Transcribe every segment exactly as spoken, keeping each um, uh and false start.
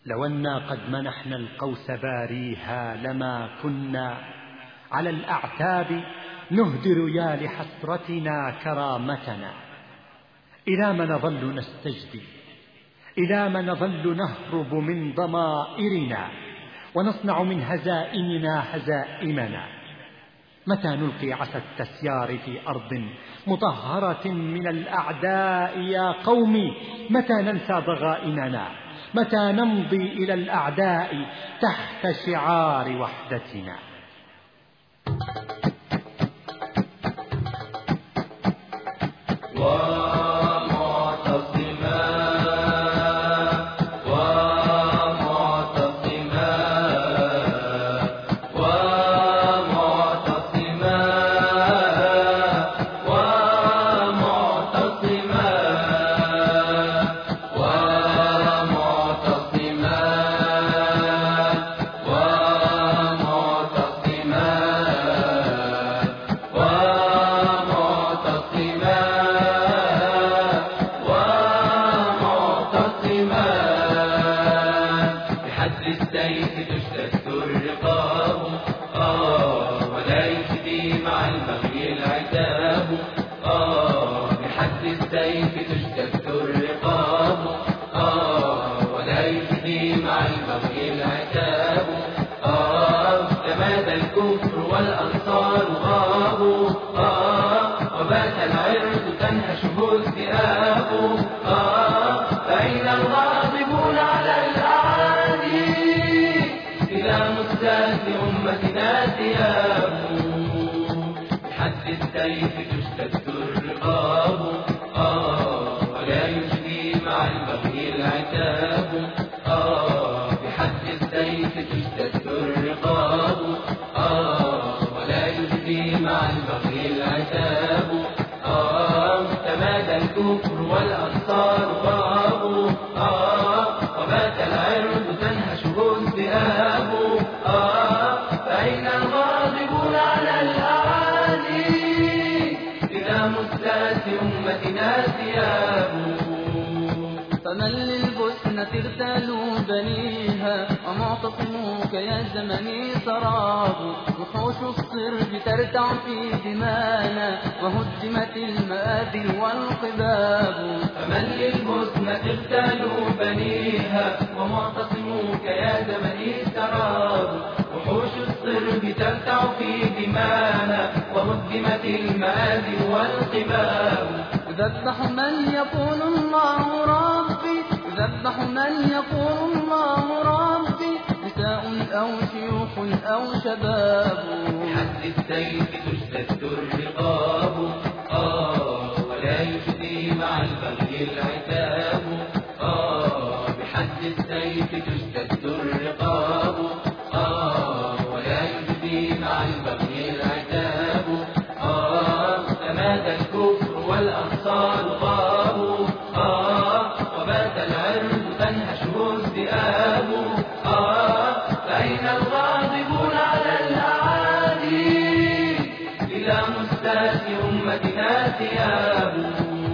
لو أنا قد منحنا القوس باريها لما كنا على الأعتاب نهدر يا لحسرتنا كرامتنا. إلى ما نظل نستجدي، إلى ما نظل نهرب من ضمائرنا ونصنع من هزائمنا هزائمنا. متى نلقي عسى التسيار في أرض مطهرة من الأعداء يا قومي؟ متى ننسى ضغائننا؟ متى نمضي إلى الأعداء تحت شعار وحدتنا؟ فمن للبسنة اغتالوا بنيها ومعتصموك يا زمني سراب. وحوش الصرب ترتع في دمانا وهدمت المآذن والقباب. فمن للبسنة اغتالوا بنيها ومعتصموك يا زمني سراب. وحوش الصرب ترتع في دمانا وهدمت المآذن والقباب. يذبح من يقول الله ربي، يذبح من يقول الله ربي، نساء أو شيوخ أو شباب. بحد السيف تشتد الرقاب، آه ولا يجدي مع البغي العتاب. آه بحد السيف تشتد الرقاب، آه ولا يجدي مع البغي العتاب. آه تمادى الكفر والأنصار غابوا، آه وبات العرض تنهشه الذئاب. آه فأين الغاضبون على الأعادي؟ إلى مستاس أمتنا ثياب.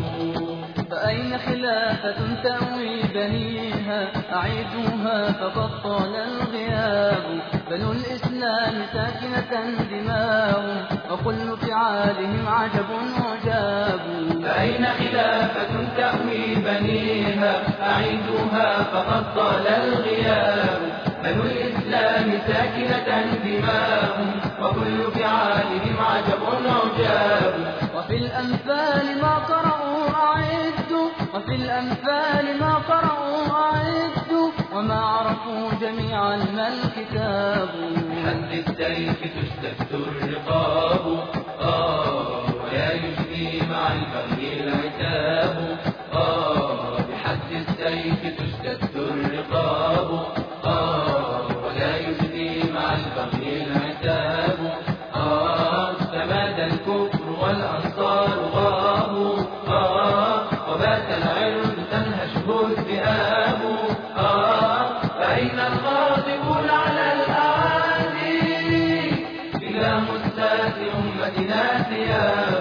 فأين خلافة تأوي بنيها أعيدوها فقد طال الغياب. بنو الإسلام ساكنة دماهم وكل فعالهم عجب عجاب. فأين خلافة تأوي بنيها أعيدوها فقد طال الغياب. بنو الإسلام ساكنة دماهم وكل فعالهم عجب عجاب. وفي الأنفال ما قرأوا أعدوا، وفي الأنفال ما قرأوا أعدوا، وما عرفوا جميعا ما الكتاب. بحد السيف تشتد الرقاب، آه ولا يجدي مع البغي العتاب. آه بحد السيف تشتد الرقاب، آه ولا يجدي مع البغي العتاب. آه تمادى الكفر والأنصار غابوا، آه وبات العرض تنهشه الذئاب. آه فأين الغاضبون على الأعادي؟ إلى مستاس أمتنا ثياب.